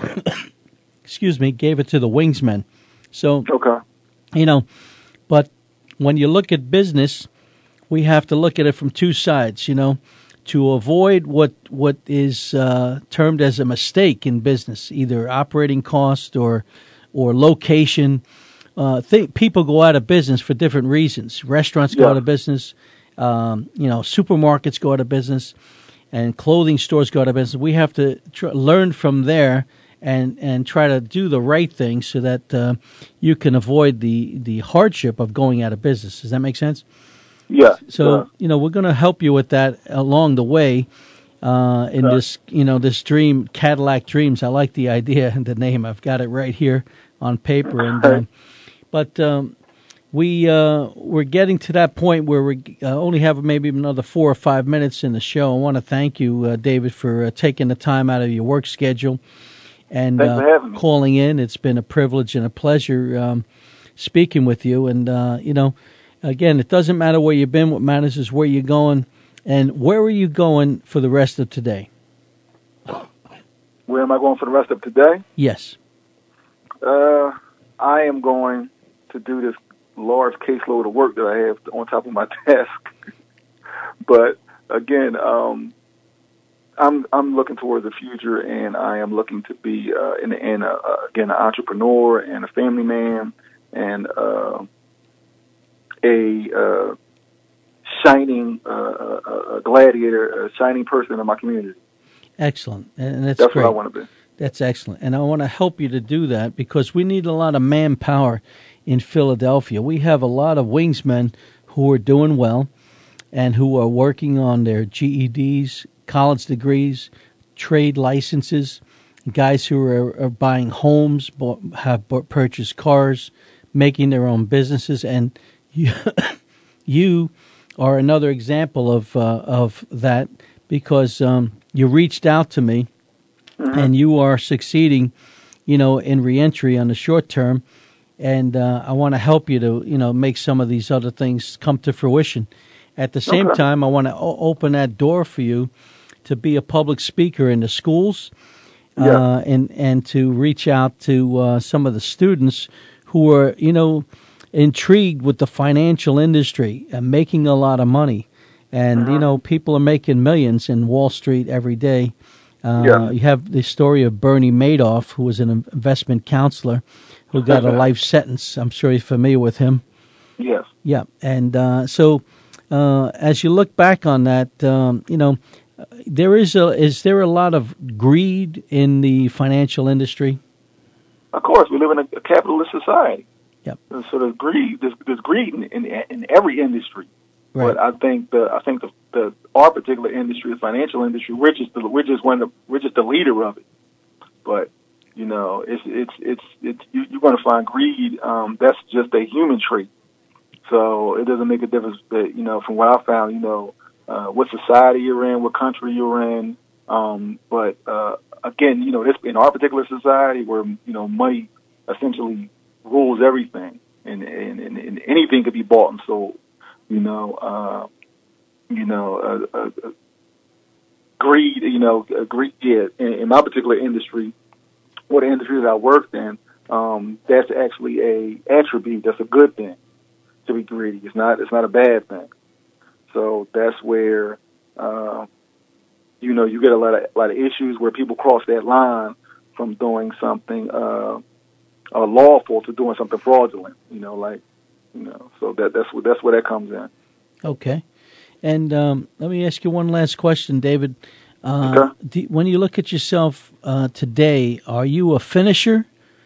Speaker 2: excuse me, gave it to the Wingsmen. So
Speaker 3: Okay.
Speaker 2: you know, but when you look at business, we have to look at it from two sides. You know. To avoid what what is uh, termed as a mistake in business, either operating cost or or location. Uh, th- people go out of business for different reasons. Restaurants go
Speaker 3: Yeah.
Speaker 2: out of business. Um, you know, supermarkets go out of business, and clothing stores go out of business. We have to tr- learn from there and and try to do the right thing so that uh, you can avoid the the hardship of going out of business. Does that make sense?
Speaker 3: Yeah.
Speaker 2: So,
Speaker 3: uh,
Speaker 2: you know, we're going to help you with that along the way uh, in
Speaker 3: Right.
Speaker 2: this, you know, this dream, Cadillac Dreams. I like the idea and the name. I've got it right here on paper. And um, But um, we, uh, we're getting to that point where we uh, only have maybe another four or five minutes in the show. I want to thank you, uh, David, for uh, taking the time out of your work schedule and
Speaker 3: Thanks for
Speaker 2: uh,
Speaker 3: having me.
Speaker 2: calling in. It's been a privilege and a pleasure um, speaking with you. And, uh, you know, again, it doesn't matter where you've been. What matters is where you're going. And where are you going for the rest of today?
Speaker 3: Where am I going for the rest of today?
Speaker 2: Yes.
Speaker 3: Uh, I am going to do this large caseload of work that I have on top of my desk. But again, um, I'm I'm looking towards the future, and I am looking to be uh, in, in a, uh, again an entrepreneur and a family man and uh, a uh, shining uh, a gladiator, a shining person in my community.
Speaker 2: Excellent. And that's,
Speaker 3: That's
Speaker 2: great.
Speaker 3: what I want to be.
Speaker 2: That's excellent. And I want to help you to do that because we need a lot of manpower in Philadelphia. We have a lot of Wingsmen who are doing well and who are working on their G E Ds, college degrees, trade licenses, guys who are, are buying homes, bought, have bought, purchased cars, making their own businesses. And you, you are another example of, uh, of that because um, you reached out to me. Mm-hmm. And you are succeeding, you know, in reentry on the short term, and uh, I want to help you to, you know, make some of these other things come to fruition. At the same
Speaker 3: Okay.
Speaker 2: time, I want to o- open that door for you to be a public speaker in the schools,
Speaker 3: Yeah.
Speaker 2: uh, and and to reach out to uh, some of the students who are, you know, intrigued with the financial industry and making a lot of money, and
Speaker 3: Uh-huh.
Speaker 2: you know, people are making millions in Wall Street every day. Uh,
Speaker 3: Yeah.
Speaker 2: You have the story of Bernie Madoff, who was an investment counselor who got a life sentence. I'm sure you're familiar with him.
Speaker 3: Yes.
Speaker 2: Yeah. And uh, so uh, as you look back on that, um, you know, there is a, is there a lot of greed in the financial industry?
Speaker 3: Of course, we live in a, a capitalist society.
Speaker 2: Yep.
Speaker 3: And so there's greed. There's, there's greed in, in in every industry.
Speaker 2: Right.
Speaker 3: But I think the I think the, the our particular industry, the financial industry, we're just the, we're just one of the, we're just the leader of it. But you know, it's it's it's it's you, you're going to find greed. Um, that's just a human trait. So it doesn't make a difference. That you know, from what I found, you know, uh, what society you're in, what country you're in. Um, but uh, again, you know, this in our particular society, where you know, money essentially rules everything, and and, and, and anything could be bought and sold. You know, uh, you know, uh, uh, uh, greed. You know, uh, greed. Yeah, in, in my particular industry, or the industry that I worked in, um, that's actually a attribute. That's a good thing to be greedy. It's not. It's not a bad thing. So that's where, uh, you know, you get a lot of a lot of issues where people cross that line from doing something uh, uh, lawful to doing something fraudulent. You know, like. You know, so that that's what that's where that comes in.
Speaker 2: Okay. And um, let me ask you one last question, David. Uh,
Speaker 3: okay.
Speaker 2: do, when you look at yourself uh, today, are you a finisher?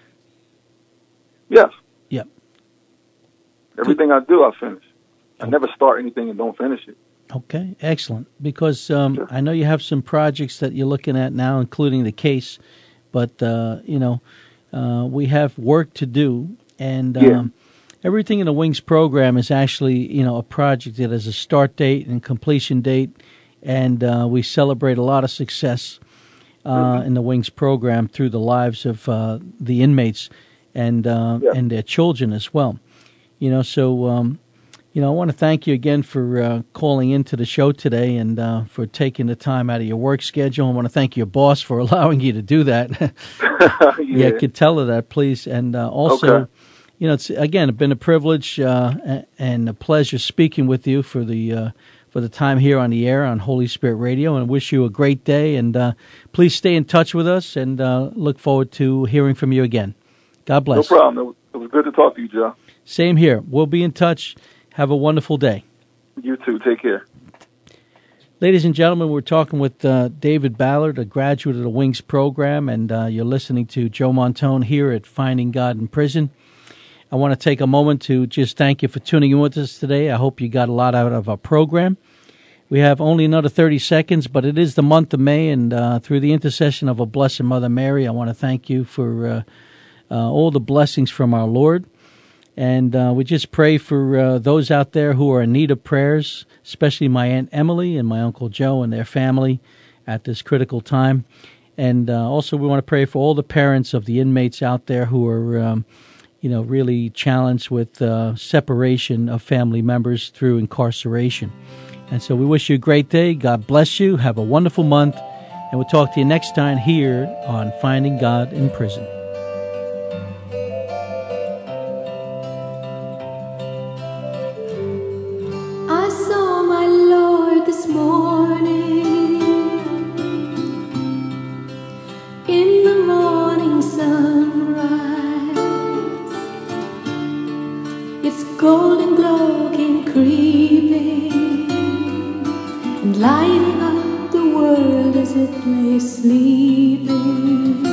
Speaker 3: Yes.
Speaker 2: Yep.
Speaker 3: Everything I do, I finish. I never start anything and don't finish it.
Speaker 2: Okay, excellent. Because um,
Speaker 3: Sure.
Speaker 2: I know you have some projects that you're looking at now, including the case, but, uh, you know, uh, we have work to do. And
Speaker 3: Yeah.
Speaker 2: um, everything in the Wings program is actually, you know, a project that has a start date and completion date, and uh, we celebrate a lot of success uh,
Speaker 3: Mm-hmm.
Speaker 2: in the Wings program through the lives of uh, the inmates and uh,
Speaker 3: Yeah.
Speaker 2: and their children as well. You know, so... Um, You know, I want to thank you again for uh, calling into the show today and uh, for taking the time out of your work schedule. I want to thank your boss for allowing you to do that.
Speaker 3: yeah.
Speaker 2: yeah, could tell her that, please. And uh, also,
Speaker 3: Okay.
Speaker 2: you know, it's again been a privilege uh, and a pleasure speaking with you for the uh, for the time here on the air on Holy Spirit Radio. And I wish you a great day. And uh, please stay in touch with us, and uh, look forward to hearing from you again. God bless.
Speaker 3: No problem. It was, it was good to talk to you, Joe.
Speaker 2: Same here. We'll be in touch. Have a wonderful day.
Speaker 3: You too. Take care.
Speaker 2: Ladies and gentlemen, we're talking with uh, David Ballard, a graduate of the Wings program, and uh, you're listening to Joe Montone here at Finding God in Prison. I want to take a moment to just thank you for tuning in with us today. I hope you got a lot out of our program. We have only another thirty seconds, but it is the month of May, and uh, through the intercession of a Blessed Mother Mary, I want to thank you for uh, uh, all the blessings from our Lord. And uh, we just pray for uh, those out there who are in need of prayers, especially my Aunt Emily and my Uncle Joe and their family at this critical time. And uh, also we want to pray for all the parents of the inmates out there who are, um, you know, really challenged with uh, separation of family members through incarceration. And so we wish you a great day. God bless you. Have a wonderful month. And we'll talk to you next time here on Finding God in Prison.
Speaker 4: Golden glow came creeping and lighting up the world as it lay sleeping.